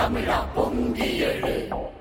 தமிழா பொங்கி எழு.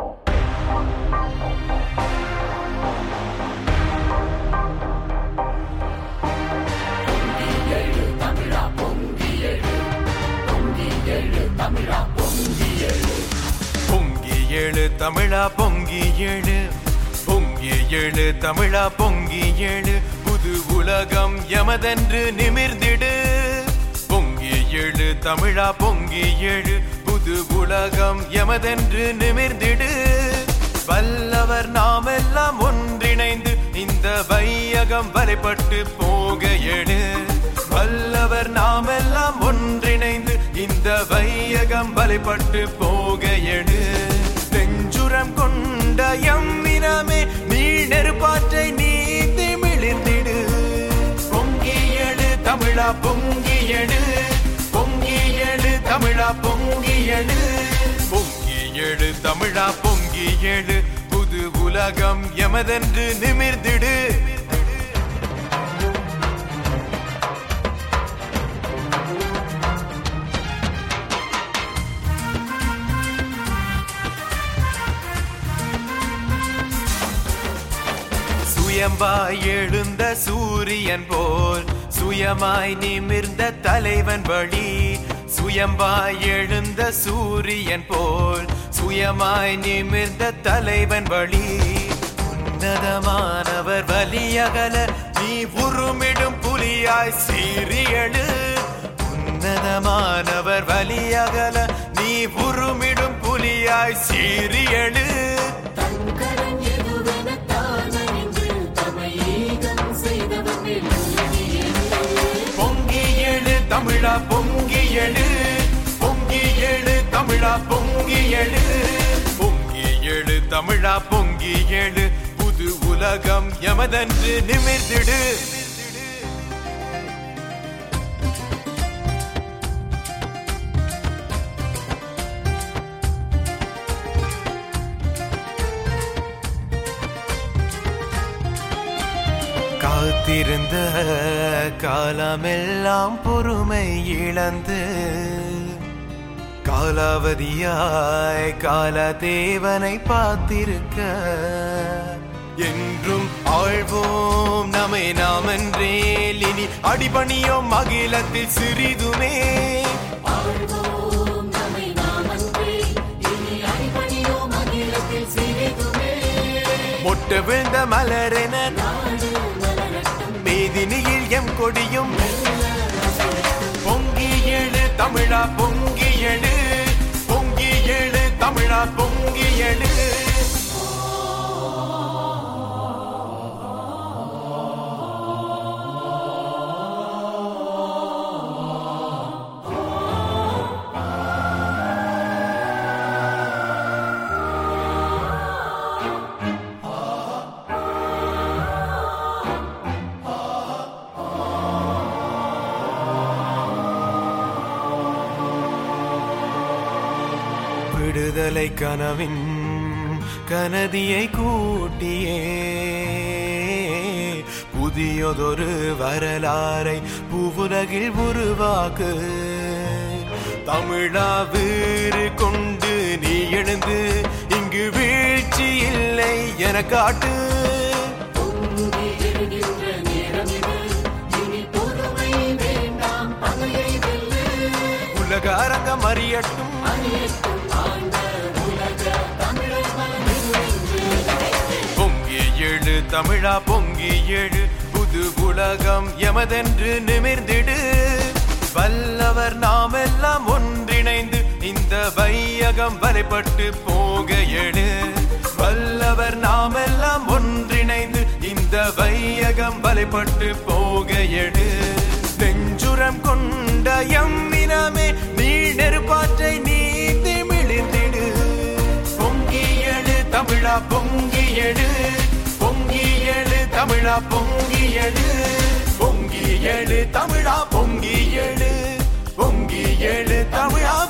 பொங்கி எழு தமிழா பொங்கி எழு. பொங்கி எழு தமிழா பொங்கி எழு. பொங்கி எழு தமிழா பொங்கி எழு. பொங்கி எழு தமிழா பொங்கி எழு. புது உலகம் எமதென்று நிமிர்ந்திடு. பொங்கி எழு தமிழா பொங்கி எழு. புது உலகம் எமதென்று நிமிர்ந்திடு. வல்லவர் நாமெல்லாம் ஒன்றிணைந்து இந்த வையகம் வலைப்பட்டு போக எழு. வல்லவர் நாமெல்லாம் ஒன்றிணைந்து இந்த வையகம் வலைப்பட்டு போக எழு. நெஞ்சுரம் கொண்ட எம்மினமே நீ நெருப்பாற்றை நீந்தி மிளிர்ந்திடு. பொங்கி எழு தமிழா பொங்கி எழு. பொங்கி எழு தமிழா பொங்கி எழு. பொங்கி எழு தமிழா பொங்கி எழு. புது உலகம் எமதென்று நிமிர்ந்திடு. சுயம்பாய் எழுந்த சூரியன் போல் சுயமாய் நிமிர்ந்த தலைவன் வழி. சுயம்பாய் எழுந்த சூரியன் போல் சுயமாய் நிமிர்ந்த தலைவன் வழி. உன்னதமானவர் வலியகல நீ உருமிடும் புலியாய் சீரியழு. உன்னதமானவர் வலியகல நீ உருமிடும் புலியாய் சீரியழு. பொங்கி எழு தமிழா பொங்கி எழு. பொங்கி எழு தமிழா பொங்கி எழு. பொங்கி எழு தமிழா பொங்கி எழு. புது உலகம் எமதென்று நிமிர்ந்திடு. காத்திருந்த காலமெல்லாம் பொறுமை இழந்து காலாவதியாய் கால தேவனை பார்த்திருக்க. என்றும் ஆழ்வோம் நம்மை நாமென்றேல் இனி அடிபணியோம் அகிலத்தில் சிறிதுமே. மொட்டு விழுந்த மலரென மேதினியில் எம் கொடியும். பொங்கி எழு தமிழா பொங்கி எழு. பொங்கி எழு தமிழா பொங்கி எழு. விடுதலை கனவின் கனதியை கூட்டியே புதியதொரு வரலாறை பூவுலகில் உருவாக்கு. தமிழா வீறு கொண்டு நீ எழுந்து இங்கு வீழ்ச்சி இல்லை என காட்டு. உலக அரங்கம் அறியட்டும். பொங்கி எழு தமிழா பொங்கி எழு. புது உலகம் எமதென்று நிமிர்ந்திடு. வல்லவர் நாமெல்லாம் ஒன்றிணைந்து இந்த வையகம் வலைப்பட்டு போக எழு. வல்லவர் நாமெல்லாம் ஒன்றிணைந்து இந்த வையகம் வலைப்பட்டு போக எழு. நெஞ்சுரம் கொண்ட எம்மினமே நீ நெருப்பாற்றை நீந்தி மிளிர்ந்திடு. பொங்கி எழு தமிழா பொங்கி எழு. பொங்கி எழு தமிழா பொங்கி எழு. பொங்கி எழு தமிழா பொங்கி எழு. பொங்கி எழு தமிழா